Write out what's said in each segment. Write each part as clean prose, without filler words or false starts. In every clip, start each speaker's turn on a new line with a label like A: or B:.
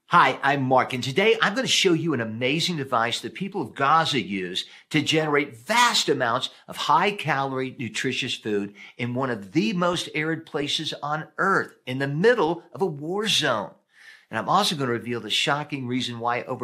A: Hi, I'm Mark, and today I'm going to show you an amazing device that people of Gaza use to generate vast amounts of high-calorie, nutritious food in one of the most arid places on Earth, in the middle of a war zone. And I'm also going to reveal the shocking reason why over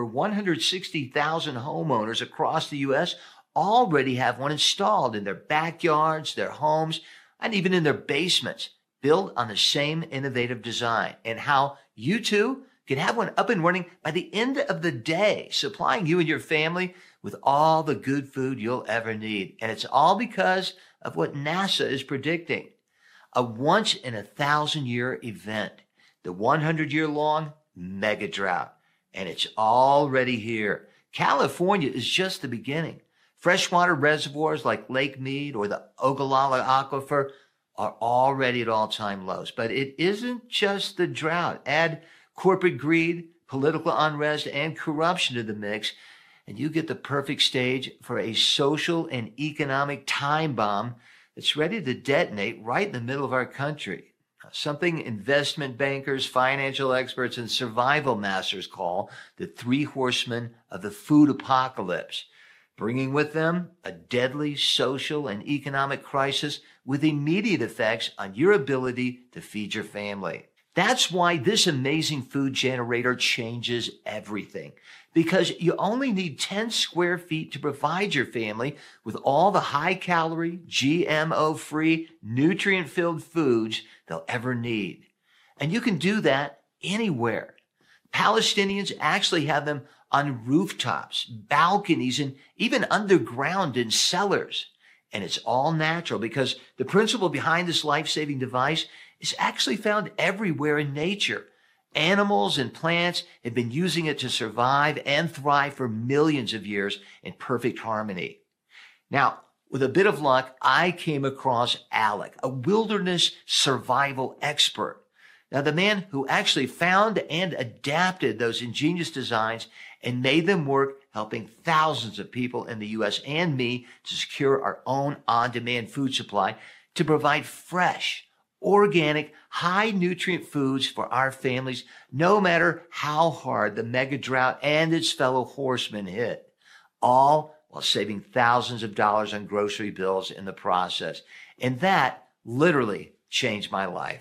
A: 160,000 homeowners across the U.S. already have one installed in their backyards, their homes, and even in their basements, built on the same innovative design, and how you too can have one up and running by the end of the day, supplying you and your family with all the good food you'll ever need. And it's all because of what NASA is predicting. A once-in-a-thousand-year event, the 100-year-long mega drought. And it's already here. California is just the beginning. Freshwater reservoirs like Lake Mead or the Ogallala Aquifer are already at all-time lows. But it isn't just the drought. Add corporate greed, political unrest, and corruption to the mix, and you get the perfect stage for a social and economic time bomb that's ready to detonate right in the middle of our country. Something investment bankers, financial experts, and survival masters call the three horsemen of the food apocalypse, bringing with them a deadly social and economic crisis with immediate effects on your ability to feed your family. That's why this amazing food generator changes everything, because you only need 10 square feet to provide your family with all the high-calorie, GMO-free, nutrient-filled foods they'll ever need. And you can do that anywhere. Palestinians actually have them on rooftops, balconies, and even underground in cellars. And it's all natural because the principle behind this life-saving device is actually found everywhere in nature. Animals and plants have been using it to survive and thrive for millions of years in perfect harmony. Now, with a bit of luck, I came across Alec, a wilderness survival expert. Now, the man who actually found and adapted those ingenious designs and made them work, helping thousands of people in the U.S. and me to secure our own on-demand food supply to provide fresh, organic, high-nutrient foods for our families, no matter how hard the mega drought and its fellow horsemen hit, all while saving thousands of dollars on grocery bills in the process. And that literally changed my life.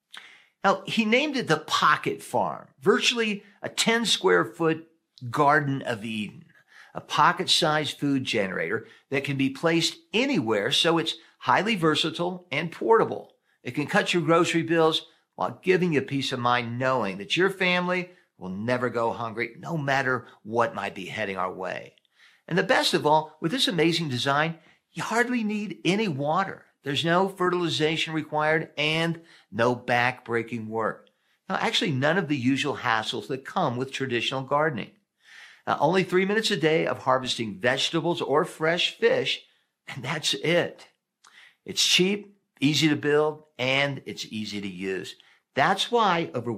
A: Now, he named it the Pocket Farm, virtually a 10-square-foot Garden of Eden, a pocket-sized food generator that can be placed anywhere, so it's highly versatile and portable. It can cut your grocery bills while giving you peace of mind knowing that your family will never go hungry, no matter what might be heading our way. And the best of all, with this amazing design, you hardly need any water. There's no fertilization required and no back-breaking work. Now, actually, none of the usual hassles that come with traditional gardening. Now, only 3 minutes a day of harvesting vegetables or fresh fish, and that's it. It's cheap, easy to build, and it's easy to use. That's why over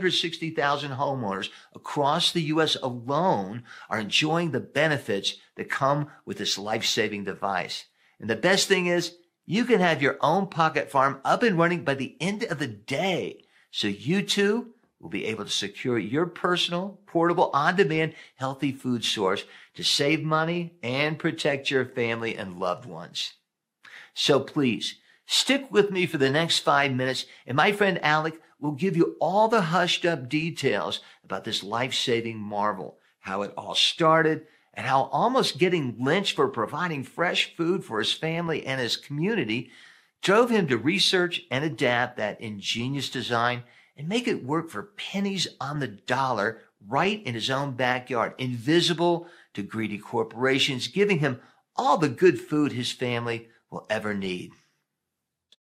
A: 160,000 homeowners across the U.S. alone are enjoying the benefits that come with this life-saving device. And the best thing is, you can have your own pocket farm up and running by the end of the day, so you too will be able to secure your personal, portable, on-demand, healthy food source to save money and protect your family and loved ones. So please, stick with me for the next 5 minutes, and my friend Alec will give you all the hushed-up details about this life-saving marvel, how it all started, and how almost getting lynched for providing fresh food for his family and his community drove him to research and adapt that ingenious design and make it work for pennies on the dollar right in his own backyard, invisible to greedy corporations, giving him all the good food his family will ever need.